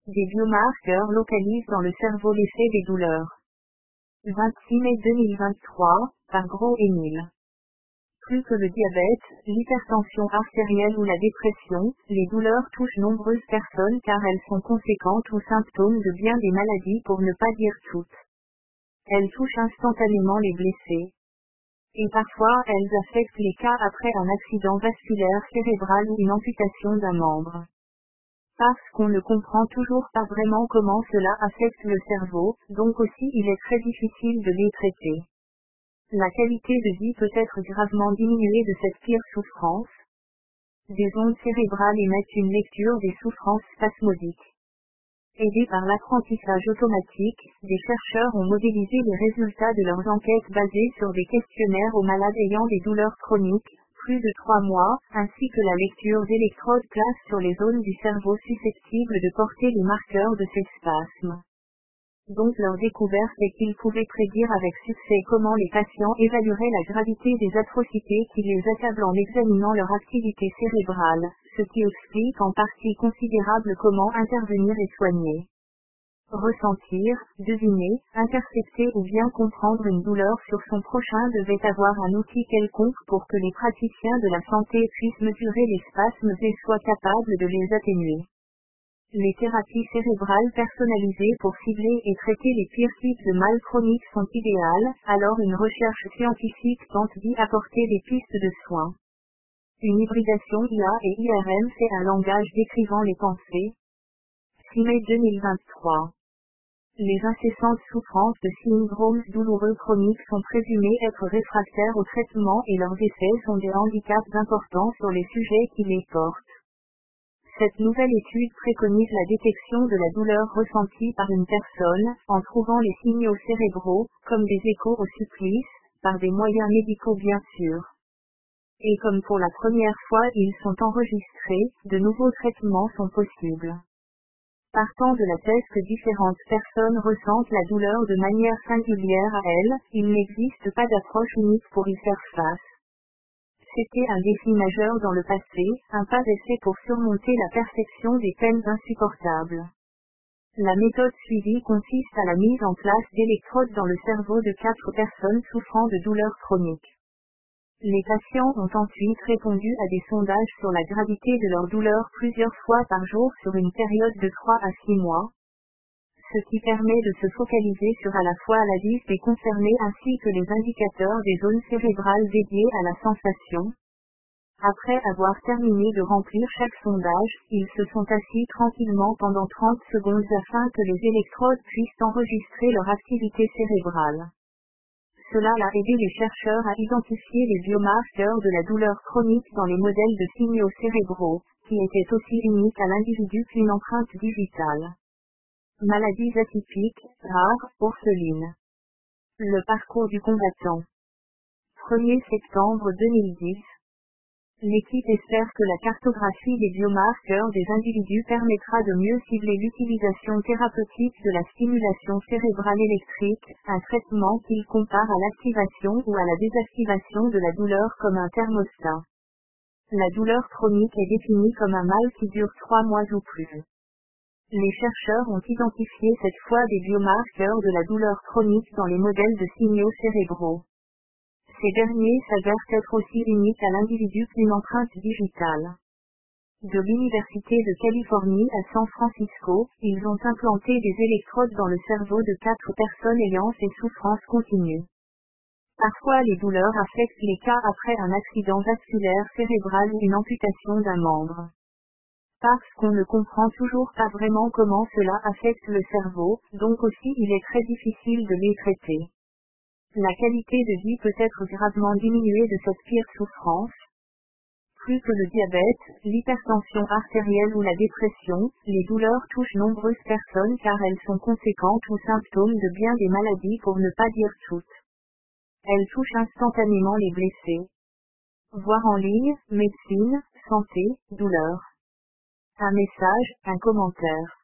Des biomarqueurs localisent dans le cerveau l'effet des douleurs. 26 mai 2023, par Gros et Neal. Plus que le diabète, l'hypertension artérielle ou la dépression, les douleurs touchent nombreuses personnes car elles sont conséquentes ou symptômes de bien des maladies pour ne pas dire toutes. Elles touchent instantanément les blessés. Et parfois elles affectent les cas après un accident vasculaire cérébral ou une amputation d'un membre. Parce qu'on ne comprend toujours pas vraiment comment cela affecte le cerveau, donc aussi il est très difficile de les traiter. La qualité de vie peut être gravement diminuée de cette pire souffrance. Des ondes cérébrales émettent une lecture des souffrances spasmodiques. Aidés par l'apprentissage automatique, des chercheurs ont modélisé les résultats de leurs enquêtes basées sur des questionnaires aux malades ayant des douleurs chroniques, plus de 3 mois, ainsi que la lecture d'électrodes placent sur les zones du cerveau susceptibles de porter les marqueurs de ces spasmes. Donc leur découverte est qu'ils pouvaient prédire avec succès comment les patients évalueraient la gravité des atrocités qui les accablent en examinant leur activité cérébrale, ce qui explique en partie considérable comment intervenir et soigner. Ressentir, deviner, intercepter ou bien comprendre une douleur sur son prochain devait avoir un outil quelconque pour que les praticiens de la santé puissent mesurer les spasmes et soient capables de les atténuer. Les thérapies cérébrales personnalisées pour cibler et traiter les pires types de mal chroniques sont idéales, alors une recherche scientifique tente d'y apporter des pistes de soins. Une hybridation IA et IRM fait un langage décrivant les pensées. 6 mai 2023. Les incessantes souffrances de syndromes douloureux chroniques sont présumées être réfractaires au traitement et leurs effets sont des handicaps importants sur les sujets qui les portent. Cette nouvelle étude préconise la détection de la douleur ressentie par une personne, en trouvant les signaux cérébraux, comme des échos au supplice, par des moyens médicaux bien sûr. Et comme pour la première fois ils sont enregistrés, de nouveaux traitements sont possibles. Partant de la thèse que différentes personnes ressentent la douleur de manière singulière à elles, il n'existe pas d'approche unique pour y faire face. C'était un défi majeur dans le passé, un pas d'essai pour surmonter la perception des peines insupportables. La méthode suivie consiste à la mise en place d'électrodes dans le cerveau de 4 personnes souffrant de douleurs chroniques. Les patients ont ensuite répondu à des sondages sur la gravité de leur douleur plusieurs fois par jour sur une période de 3 à 6 mois, ce qui permet de se focaliser sur à la fois la liste des concernés ainsi que les indicateurs des zones cérébrales dédiées à la sensation. Après avoir terminé de remplir chaque sondage, ils se sont assis tranquillement pendant 30 secondes afin que les électrodes puissent enregistrer leur activité cérébrale. Cela a aidé les chercheurs à identifier les biomarqueurs de la douleur chronique dans les modèles de signaux cérébraux, qui étaient aussi uniques à l'individu qu'une empreinte digitale. Maladies atypiques, rares, orphelines. Le parcours du combattant. 1er septembre 2010. L'équipe espère que la cartographie des biomarqueurs des individus permettra de mieux cibler l'utilisation thérapeutique de la stimulation cérébrale électrique, un traitement qu'il compare à l'activation ou à la désactivation de la douleur comme un thermostat. La douleur chronique est définie comme un mal qui dure 3 mois ou plus. Les chercheurs ont identifié cette fois des biomarqueurs de la douleur chronique dans les modèles de signaux cérébraux. Ces derniers s'avèrent être aussi uniques à l'individu qu'une empreinte digitale. De l'Université de Californie à San Francisco, ils ont implanté des électrodes dans le cerveau de 4 personnes ayant ces souffrances continues. Parfois les douleurs affectent les cas après un accident vasculaire cérébral ou une amputation d'un membre. Parce qu'on ne comprend toujours pas vraiment comment cela affecte le cerveau, donc aussi il est très difficile de les traiter. La qualité de vie peut être gravement diminuée de cette pire souffrance. Plus que le diabète, l'hypertension artérielle ou la dépression, les douleurs touchent nombreuses personnes car elles sont conséquentes ou symptômes de bien des maladies pour ne pas dire toutes. Elles touchent instantanément les blessés. Voir en ligne, médecine, santé, douleur. Un message, un commentaire.